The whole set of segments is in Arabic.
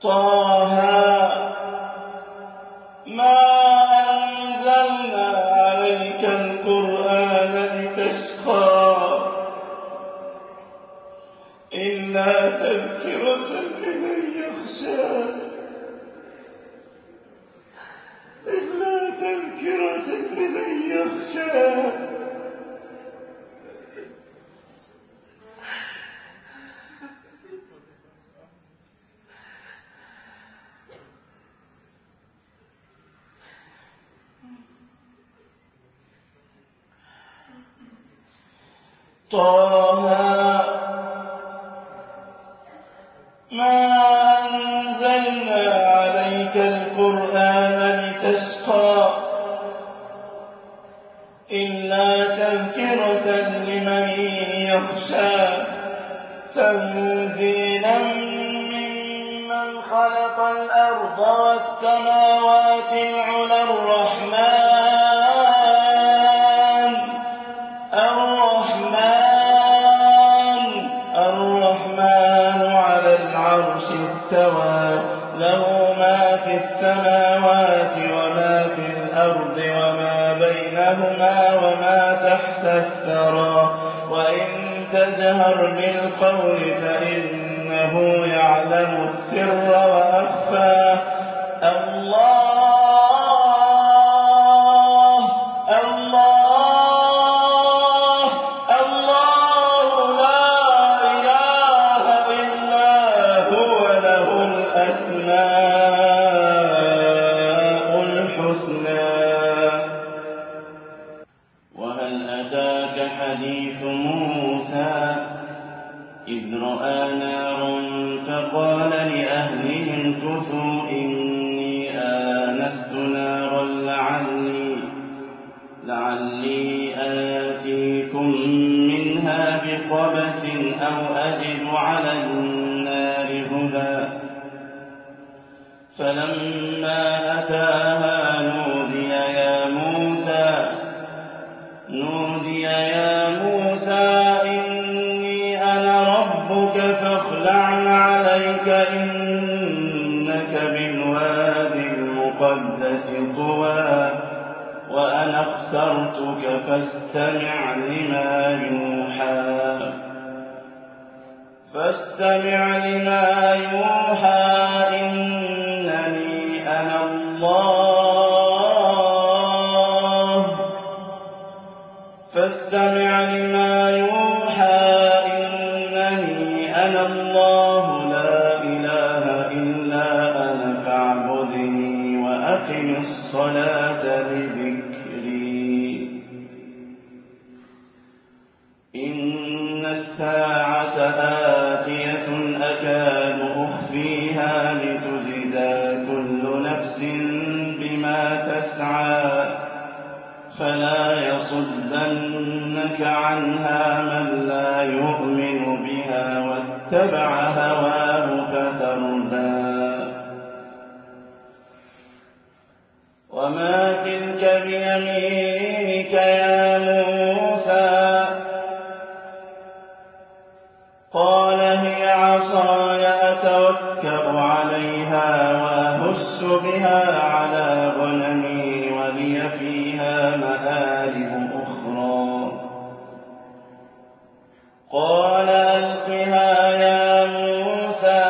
طه ما أنزلنا عليك القرآن لتشقى إلا تذكرة لمن يخشى إلا تذكرة لمن يخشى طه ما أنزلنا عليك القرآن لتشقى إلا تذكرة لمن يخشى تنزيلا ممن خلق الأرض والسماوات العلى الرحمن على العرش استوى له ما في السماوات وما في الأرض وما بينهما وما تحت الثرى وإن تجهر بالقول فإنه يعلم السر وأخفى وهل أتاك حديث موسى إذ رأى نارا فقال لأهلهم كثوا إني آنست نارا لعلي آتيكم منها بقبس أو أجد على النار هدى فلما أتاها نودي يا موسى إني أنا ربك فاخلع عليك إنك بالوادي المقدس طوى وأنا اخترتك فاستمع لما يوحى إنني أنا الله فاستمع لما يوحى إنني أنا الله لا إله إلا أنا فاعبدني وأقم الصلاة لذكري إن الساعة آتية أكاد أخفيها لتجزى كل نفس بما تسعى فلا يصدنك عنها من لا يؤمن بها واتبع هواه فتردى وما تلك بيمينك يا موسى قال هي عصاي أتوكأ عليها وأهش بها على غنمي ولي فيها مآرب أخرى قال ألقها يا موسى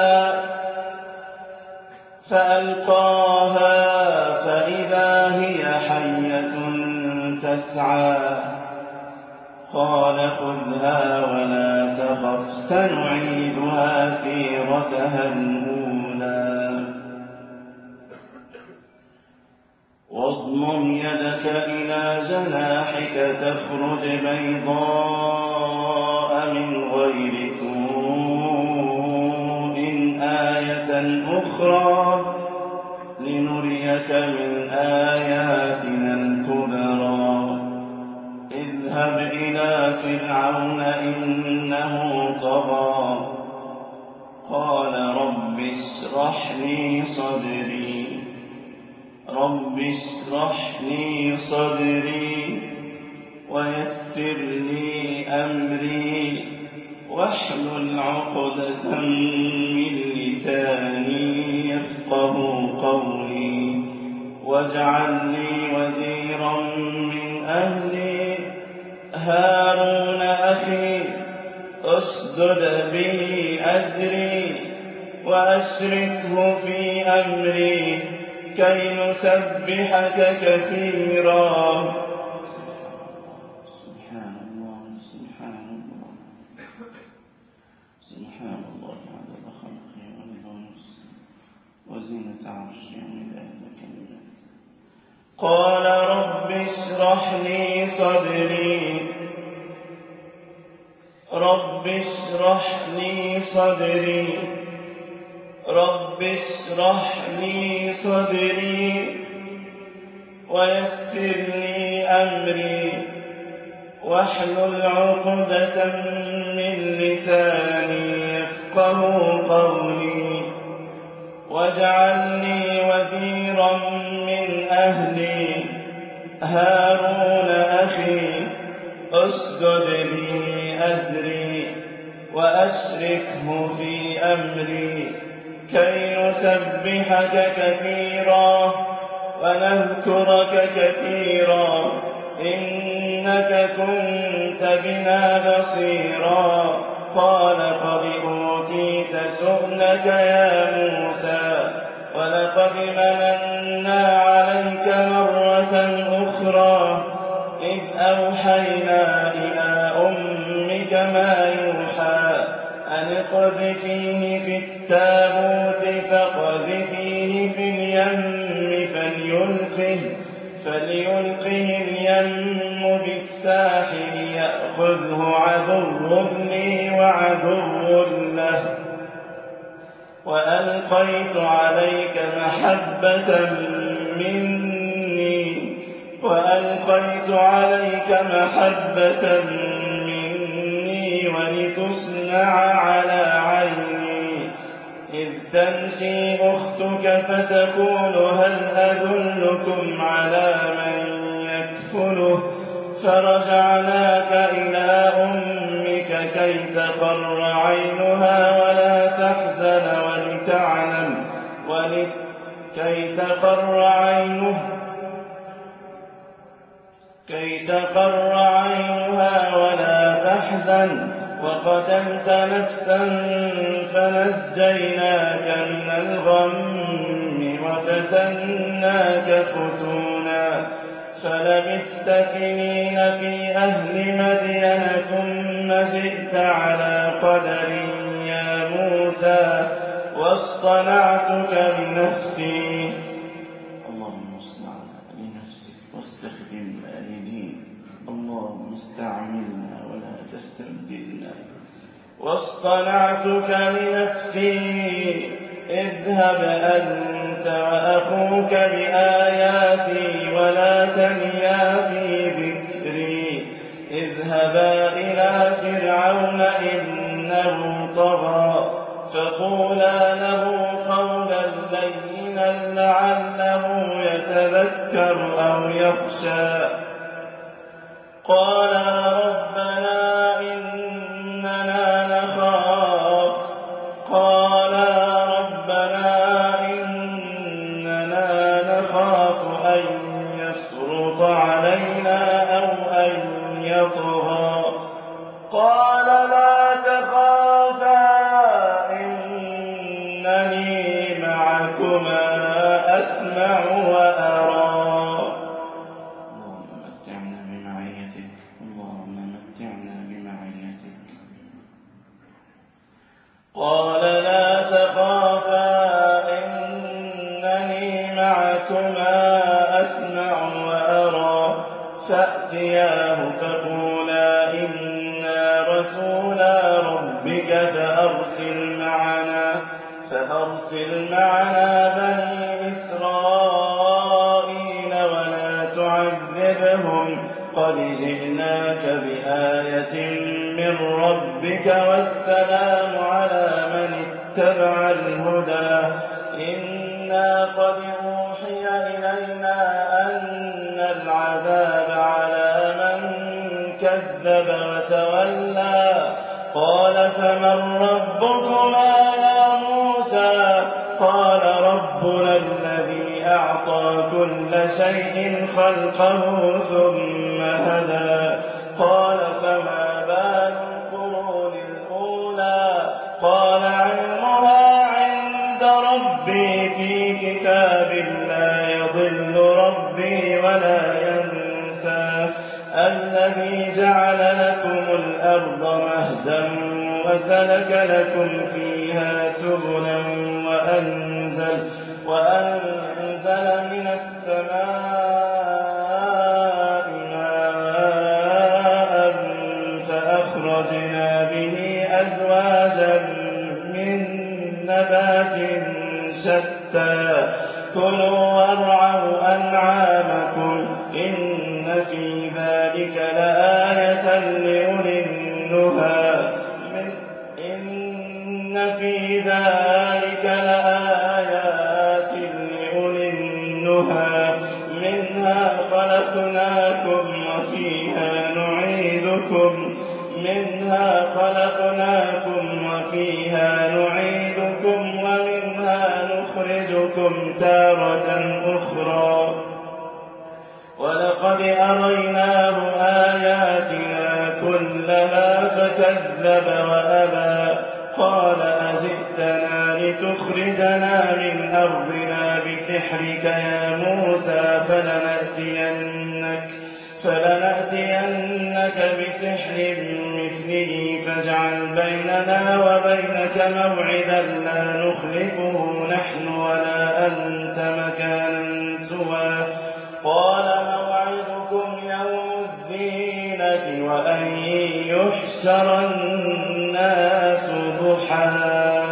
فألقاها فإذا هي حية تسعى قال خذها ولا تخف سنعيدها سيرتها الأولى واضمم يدك إلى جناحك تخرج بيضاء من غير سوء آية أخرى لنريك من آياتنا الكبرى اذهب إلى فرعون إنه طغى قال رب اشرح لي صدري ويسر لي أمري واحلل عقدة من لساني يفقهوا قولي واجعل لي وزيرا من أهلي هارون أخي أشدد به أزري وأشركه في أمري كي نسبحك كثيرا. سبحان الله سبحان الله سبحان الله عدد خلقه ورضا نفسه وزينة عرشه ومداد كلماته. قال رب اشرح لي صدري رب اشرح لي صدري رب اشرح لي صدري ويسر لي أمري واحلل عقدة من لساني يفقهوا قولي واجعل لي وزيرا من أهلي هارون أخي أشدد به أزري وأشركه في أمري كي نسبحك كثيرا ونذكرك كثيرا إنك كنت بنا بصيرا. قال قد أوتيت سؤلك يا موسى ولقد مننا عليك مرة أخرى إذ أوحينا إلى أمك ما يوحى أن اقذفيه في التابوت فاقذفيه في اليم فليلقه اليم بالساحل يأخذه عدو لي وعدو له وألقيت عليك محبة مني ولتصنع على عيني إذ تمشي أختك فتقول هل أدلكم على من يكفله فرجعناك إلى أمك كي تقر عينها ولا تحزن وقتلت نفسا فنجيناك من الغم وفتناك فتونا فلبثت سنين في أهل مدين ثم جئت على قدر يا موسى واصطنعتك لنفسي. اللهم اصنعنا لنفسك واستخدمنا لدينك. اللهم استعملنا ولا تستبدلنا. واصطنعتك لنفسي اذهب أنت وأخوك بآياتي ولا تنيا في ذكري. اذهبا إلى فرعون إنه طغى فقولا له قولا لينا لعله يتذكر أو يخشى. قالا ربنا إننا نخاف أن يفرط علينا أو أن يطغى. قال لا تخافا إنني معكما أسمع وأرى. قال لا تخافا إنني معكما أسمع وأرى. فأتياه فقولا إنا رسولا ربك فأرسل معنا بني إسرائيل ولا تعذبهم قد جئناك بآية من ربك والسلام على من اتبع الهدى. إنا قد أوحي إلينا أن العذاب على من كذب وتولى. قال فمن ربكما يا موسى؟ قال ربنا الذي أعطى كل شيء خلقه ثم هدى قال فما بال القرون الأولى قال علمها عند ربي في كتاب لا يضل ربي ولا ينسى الذي جعل لكم الأرض مهدا وسلك لكم فيها سبلا وأنزل من السماء ماء فأخرجنا به أزواجا من نبات شتى كلوا وارعوا أنعامكم إن في ذلك لآية لأولي النهى إن في ذلك لآيات لأولي النهى منها خلقناكم وفيها نعيدكم ومنها نخرجكم تارة أخرى ولقد أريناه آياتنا كلها فكذب وأبى قال أجئتنا لتخرجنا من أرضنا بسحرك يا موسى فلنأتينك بسحر مثله فاجعل بيننا وبينك موعدا لا نخلفه نحن ولا أنت مكانا سوى قال موعدكم يوم الزينة وأن يحشر الناس ضحى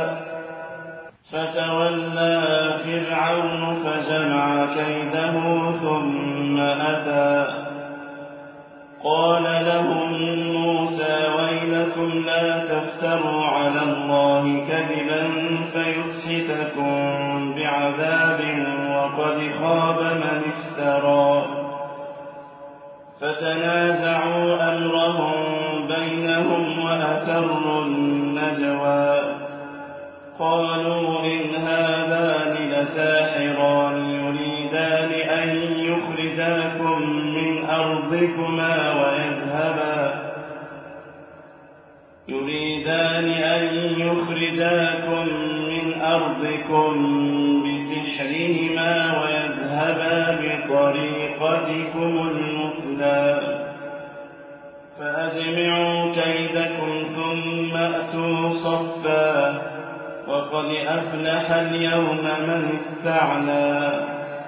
فتولى فرعون فجمع كيده ثم أتى قال لهم موسى ويلكم لا تفتروا على الله كذبا فيسحتكم بعذاب وقد خاب من افترى فتنازعوا أمرهم بينهم وأسروا النجوى قالوا إن هذان لساحران يريدان أن يخرجاكم من أرضكم بسحرهما ويذهبا بطريقتكم المثلى فأجمعوا كيدكم ثم أتوا صفا وقد أفلح اليوم من استعلى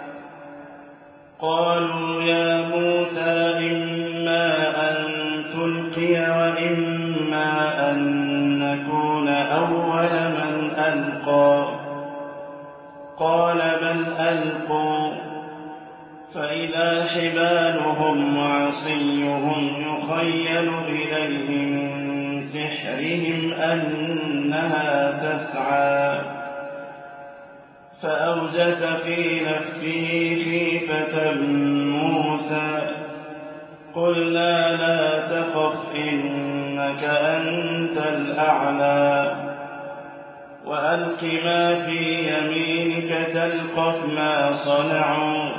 قالوا يا موسى إما أن تلقي وإما أن نكون أول من ألقى قال بل ألقوا فإذا حبالهم وعصيهم يخيل إليه من سحرهم أنها تسعى فأوجس في نفسه خيفة موسى قلنا لا تخف إنك أنت الأعلى وألق ما في يمينك تلقف ما صنعوا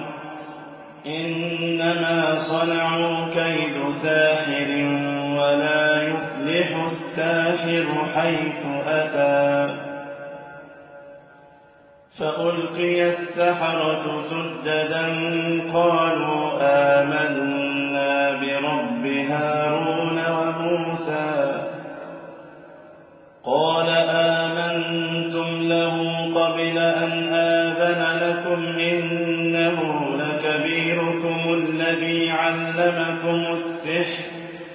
إنما صنعوا كيد ساحر ولا يفلح الساحر حيث أتى فألقي السحرة سجدا قالوا آمنا برب هارون وموسى قال آمنتم له قبل أن آذن لكم إنه لكبيركم الذي علمكم السحر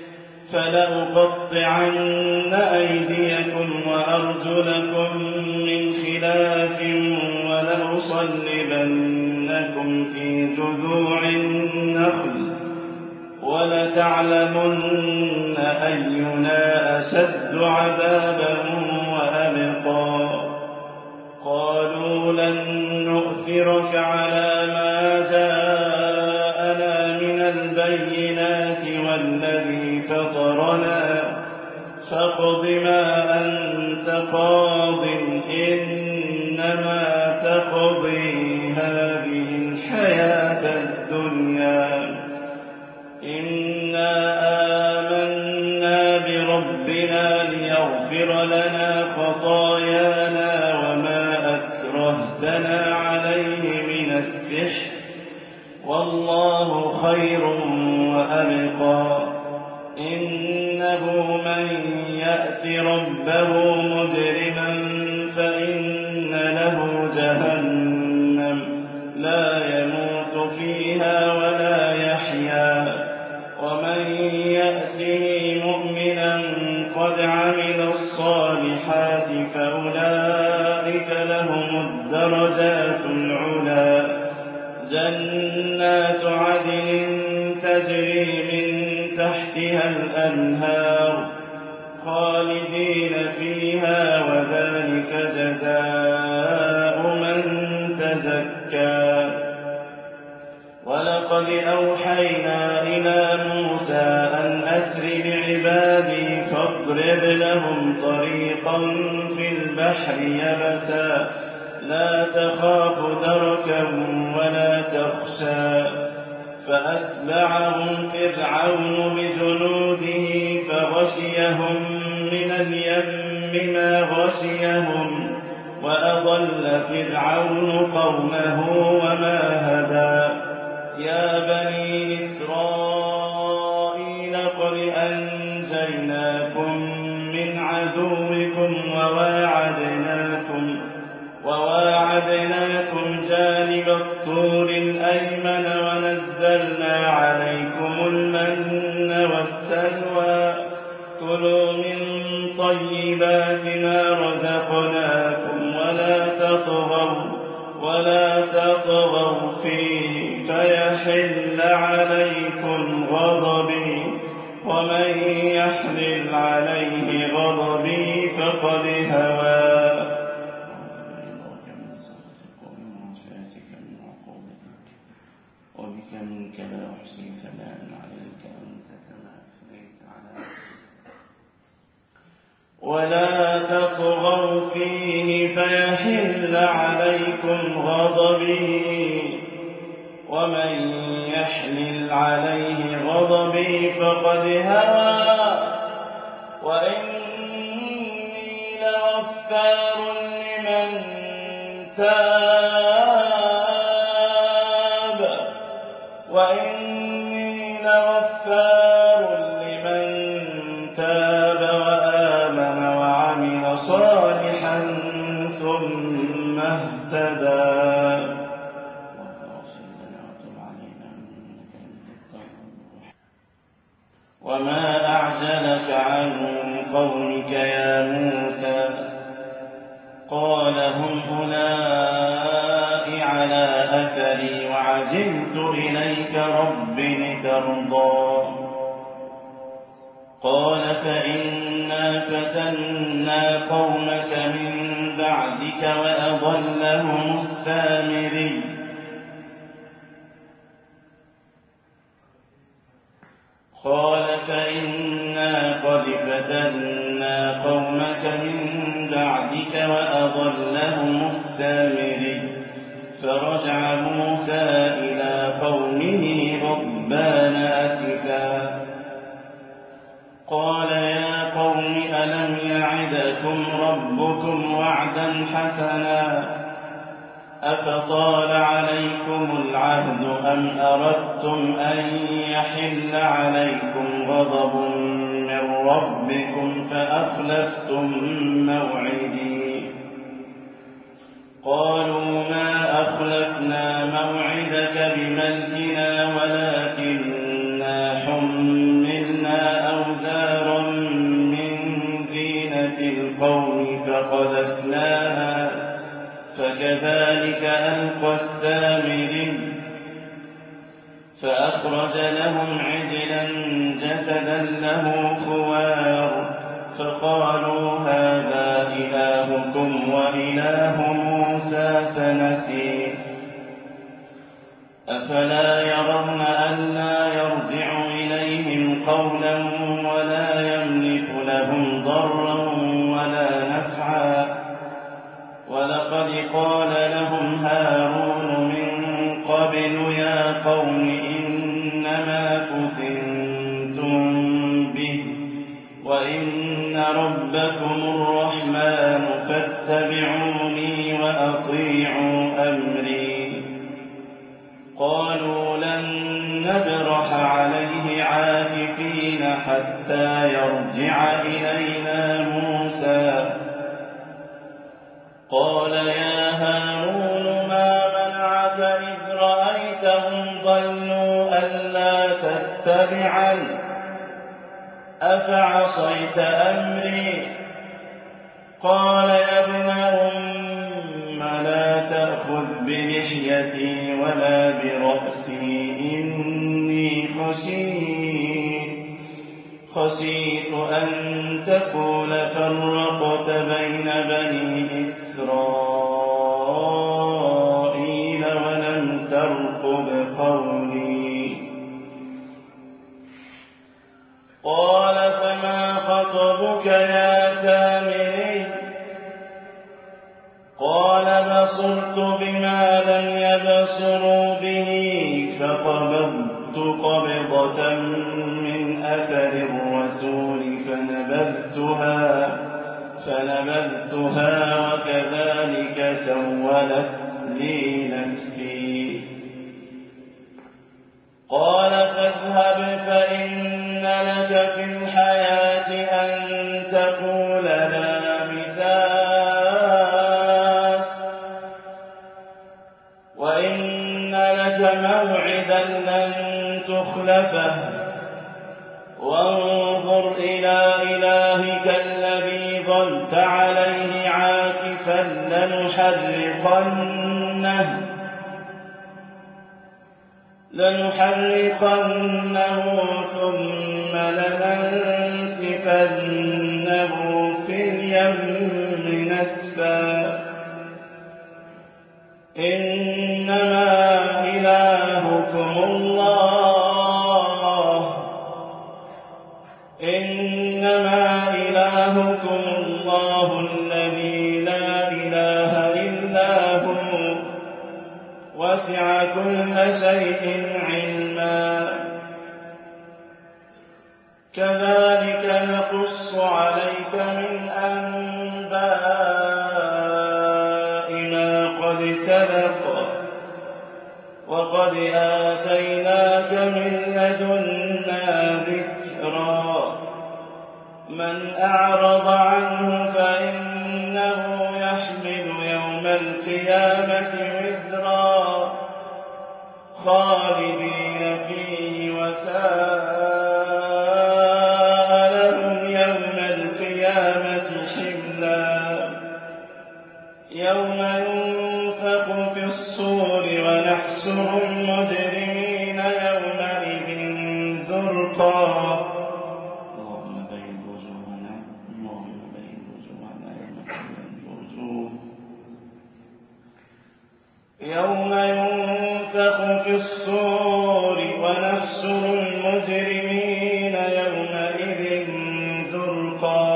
فلأقطعن أيديكم وأرجلكم من خلاف ولأصلبنكم في جذوع النخل ولتعلمن أينا أشد عذابا وأبقى قالوا لن نؤثرك على ما جاءنا من البينات والذي فطرنا فاقض ما أنت قاض إنما تقضي هذه الحياة الدنيا إنا آمنا بربنا ليغفر لنا خطايانا وما أكرهتنا عليه من السحر والله خير وأبقى إنه من يأت ربه مجرما فإن له جهنم لا يموت فيها ولا يحيا ومن يأته مؤمنا قد عمل الصالحات فأولئك لهم الدرجات العلى جنات عدن تجري من تحتها الأنهار خالدين فيها وذلك جزاء من تزكى ولقد أوحينا إلى موسى أن أسر بعبادي فاضرب لهم طريقا في البحر يبسا لا تخاف دركا ولا تخشى فأتبعهم فرعون بجنوده فغشيهم من اليم ما غشيهم وأضل فرعون قومه وما هدى يا بني إسرائيل قد أنجيناكم من عدوكم وواعدناكم جانب الطور الأيمن ونزلنا عليكم المن والسلوى كلوا من طيبات ما رزقناكم ولا تطغوا فيه فيحل عليكم غضبي ومن يحلل عليه غضبي فقد هوى وبك منك لا أحصي ثناء عليك أنت كما أثنيت على نفسك ولا تطغوا فيه فيحل عليكم غضبي ومن يحلل عليه غضبي فقد هوى وإني لغفار لمن تاب وآمن وعمل صالحا ثم اهتدى وما أعجلك عن قومك يا موسى قال هم أولئك على أثري وعجلت إليك رب لترضى قال فإنا فتنا قومك من بعدك وأضلهم السامري قال فإنا قد فتنا قومك من بعدك وأضلهم السامري فرجع موسى إلى قومه غضبان أسفا قال يا قوم ألم يعدكم ربكم وعدا حسنا أفطال عليكم العهد أم أردتم أن يحل عليكم غضب من ربكم فأخلفتم موعدي قالوا ما أخلفنا موعدك بملكنا ولكننا حملنا أوزارا من زينة القوم فقذفناها فكذلك ألقى السامري فأخرج لهم عجلا جسدا له خوار فقالوا هذا إلهكم وإله موسى فنسي أفلا يرون ألا يرجع إليهم قولا ولا يملك لهم ضرا ولا نفعا ولقد قال لهم هارون من قبل يا قوم إنما فتنتم به وإن ربكم الرحمن فاتبعوني وأطيعوا أمري. قالوا لن نبرح عليه عاكفين حتى يرجع إلينا موسى. قال يا هارون ما منعك إذ رأيتهم ضلوا ألا تتبعني أفعصيت أمري؟ قال يا ابن أم لا تأخذ بلحيتي ولا برأسي إني خشيت أن تقول فرقت بين بني إسرائيل ولم ترقب قولي. قال فما خطبك يا سامري؟ قال بصرت بما لم يبصروا به فقبضت قبضة من أثر الرسول فنبذتها وكذلك سولت لي نفسي. قال فاذهب فإن لك في الحياة أن تقول لا مساس وإن لك موعدا لن تخلفه وانظر إلى إلهك الذي ظلت عليه عاكفا لنحرقنه ثم لننسفنه في اليم نسفا. إنما إلهكم الله الذي لا إله إلا هو وسع كل شيء علما. كذلك نقص عليك من أنباء ما قد سبق وقد آتيناك من لدنا ذكرا. من أعرض عنه فإنه يحمل يوم القيامة وزرا خالدين فيه وساء لهم يوم القيامة حملا. يوم ينفخ في الصور ونحشر المجرمين يومئذ زرقا. يوم ينفخ في الصور ونحشر المجرمين يومئذ زرقا.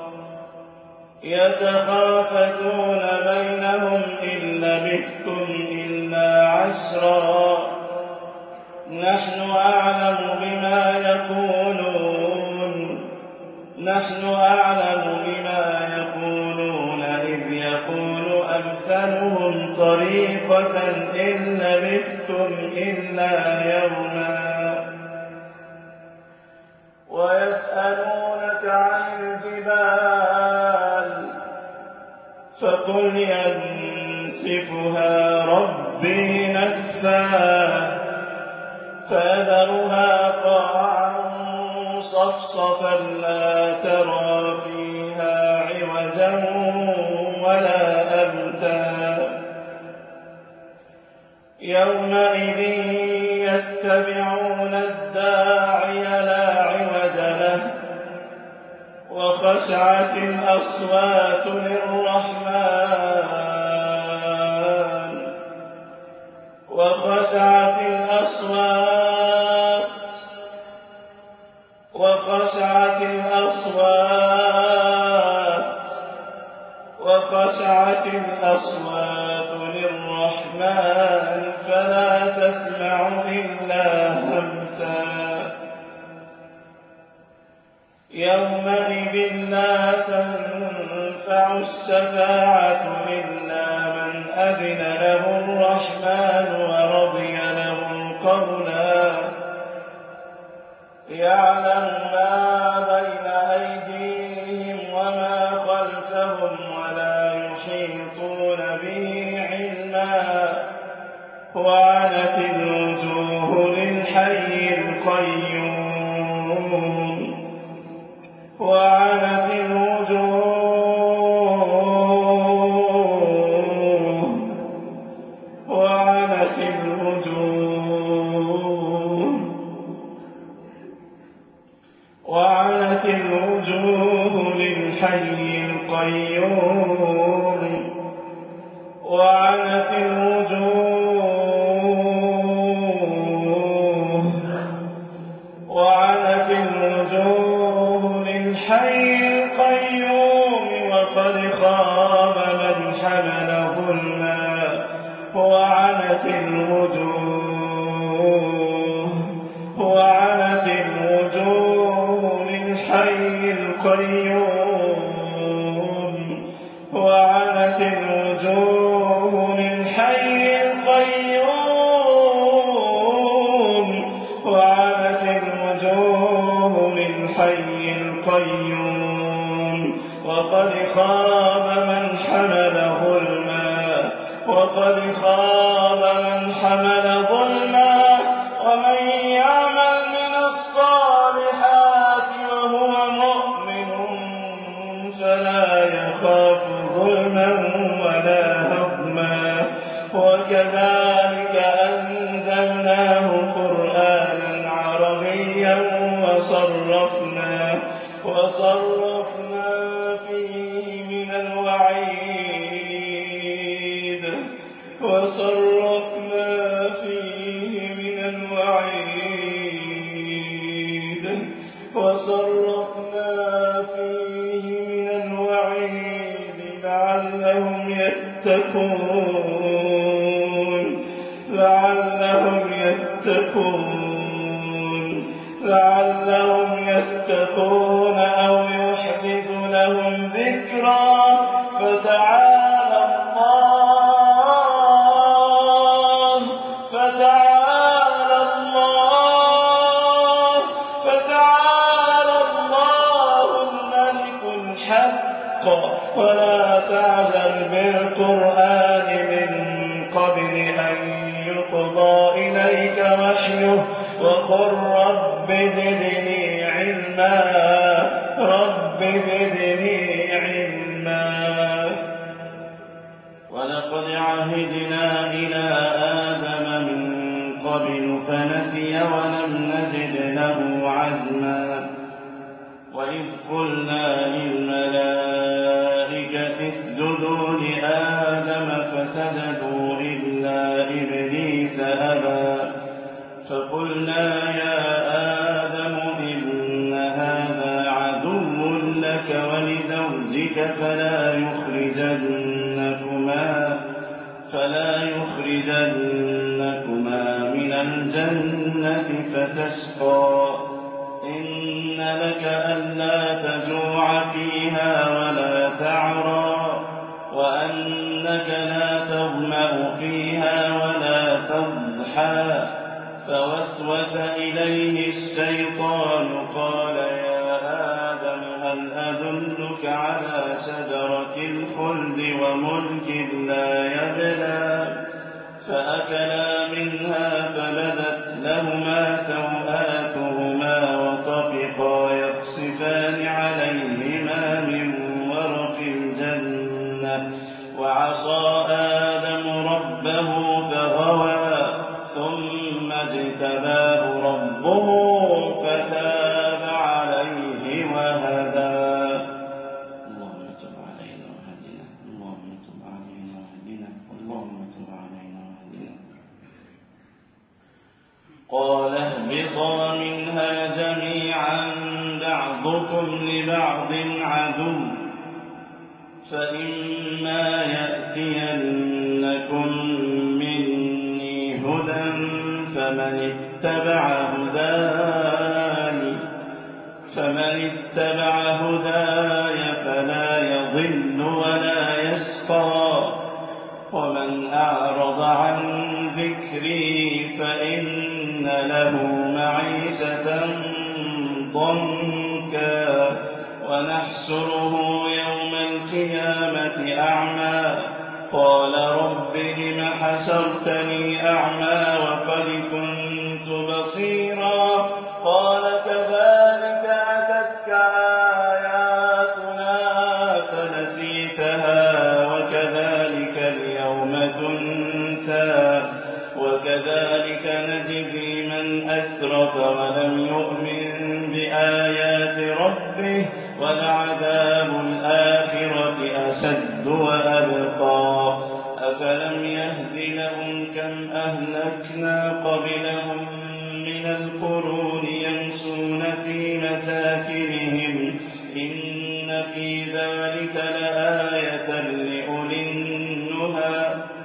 يتخافتون بينهم إن لبثتم إلا عشرا. نحن أعلم بما يقولون إذ يقول أمثلهم طريقة إن لبثتم إلا يوما. ويسألونك عن الجبال فقل ينسفها ربي نسفا فيذرها قاعا صفصفا لا ترى فيها عوجا ولا أمتا. يومئذ يتبعون الداعي لا عوج له وخشعت الأصوات للرحمن وخشعت الأصوات للرحمن الرحمن فلا تسمع إلا همسا يومئذ لا تنفع الشفاعة إلا من أذن له الرحمن ورضي له قولا يعلم ما بين أيديهم وما خلفهم ولا يحيطون به علما وعنت الوجوه للحي القيوم وعنت الوجوه للحي القيوم وعنت الوجوه للحي القيوم وقد خاب من حمل ظلما وعنت الوجوه للحي القيوم وعنت الوجوه للحي القيوم وعنت الوجوه للحي القيوم وقد خاب من حمل ظلما ومن يعمل من الصالحات وهو مؤمن فلا يخاف ظلما ولا هضما وكذلك أنزلناه قرآنا عربيا وصرفنا فيه من الوعيد لعلهم يتقون أو يحدث لهم ذكرا فتعالى الله الملك الحق ولا تعجل بالقرآن من قبل أن يقضى إليك وحيه وقل رب زدني علما ولقد عهدنا إلى آدم من قبل فنسي ولم نجد له عزما وإذ قلنا للملائكة اسجدوا لآدم فسجدوا إلا إبليس أبى فقلنا يا آدم إن هذا عدو لك ولزوجك فلا يخرجنكما من الجنة فتشقى إن لك ألا تجوع فيها ولا تعرى وأنك لا تظمأ فيها ولا تضحى فوسوس إليه الشيطان قال يا آدم هل أدلك على شجرة الخلد وملك لا يبلى فأكلا منها فبدت لهما سوآتهما وطفقا يخصفان عليهما من ورق الجنة وعصى آدم ربه فغوى ثم اجتباه ربه فتاب عليه وهدى اللهم تب علينا وهدنا اللهم تب علينا وهدنا اللهم تب علينا وهدنا قال اهبطا منها جميعا بعضكم لبعض عدو فإما يأتينكم من فمن اتبع هداي فلا يضل ولا يشقى ومن أعرض عن ذكري فإن له معيشة ضنكا ونحشره يوم القيامة أعمى قال رب لم حشرتني أعمى وقد كنت بصيرا قال كذلك أتتك آياتنا فنسيتها وكذلك اليوم تنسى وكذلك نجزي من أسرف ولم يؤمن بآيات ربه ولعذاب الآخرة أشد وأبقى أفلم يهد لهم كم أهلكنا قبلهم من القرون يمشون في مساكنهم إن في ذلك لآية لأولي النهى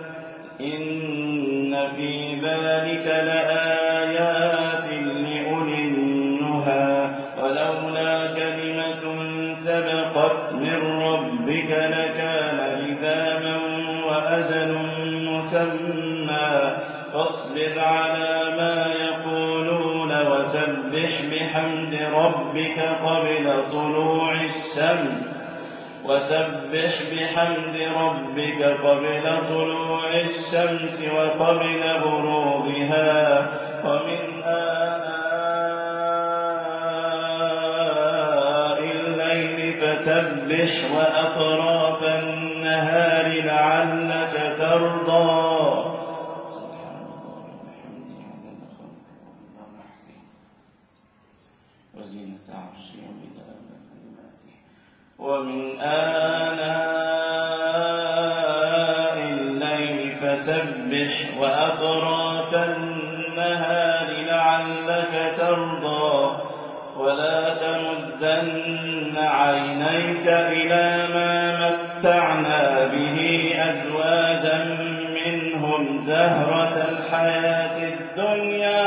إن في ذلك لآيات لأولي النهى ولولا كلمة سبقت من ربك لكان لزاما وأجل مسمى فاصبر على ما يقولون وسبح بحمد ربك قبل طلوع الشمس وقبل غروبها ومن آناء الليل فسبح وأطراف النهار لعلك ترضى وزينة عرشه ومداد كلماته ومن آناء الليل فسبح وأطراف النهار لعلك ترضى ولا تمدن عينيك إلى ما متعنا به أزواجا منهم زهرة الحياة الدنيا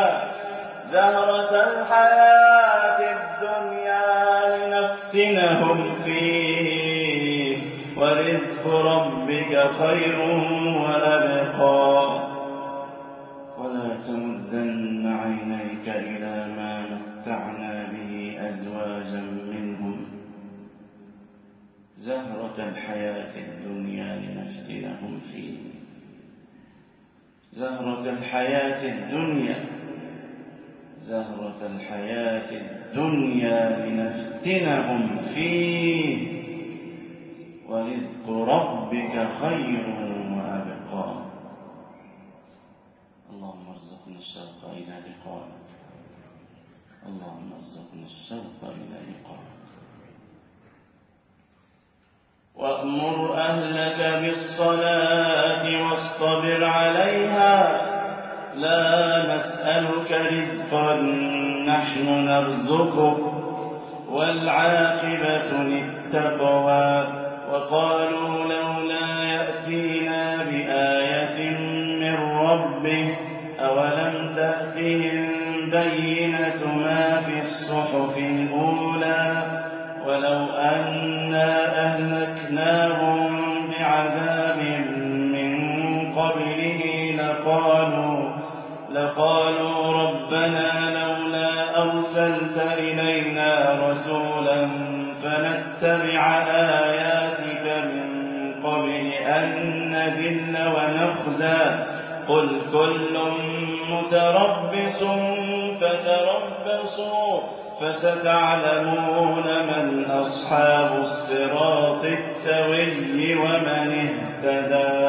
لنفتنهم فيه ورزق ربك خير وأبقى ولا تمدن عينيك إلى ما متعنا به أزواجا منهم زهرة الحياة الدنيا لنفتنهم فيه زهرة الحياة الدنيا لنفتنهم فيه ورزق ربك خير وأبقى اللهم ارزقنا الشوق إلى لقائك وأمر أهلك بالصلاة واصطبر عليها لا نسألك رزقا نحن نرزقك والعاقبة للتقوى وقالوا لولا يأتينا بآية من ربه أولم تأتهم بينة ما في الصحف الأولى ولو أنا أهلكناهم بعذاب من قبله لقالوا ربنا لولا أرسلت إلينا رسولا فنتبع آياتك من قبل أن نذل ونخزى قل كل متربص فتربصوا فستعلمون من أصحاب الصراط السوي ومن اهتدى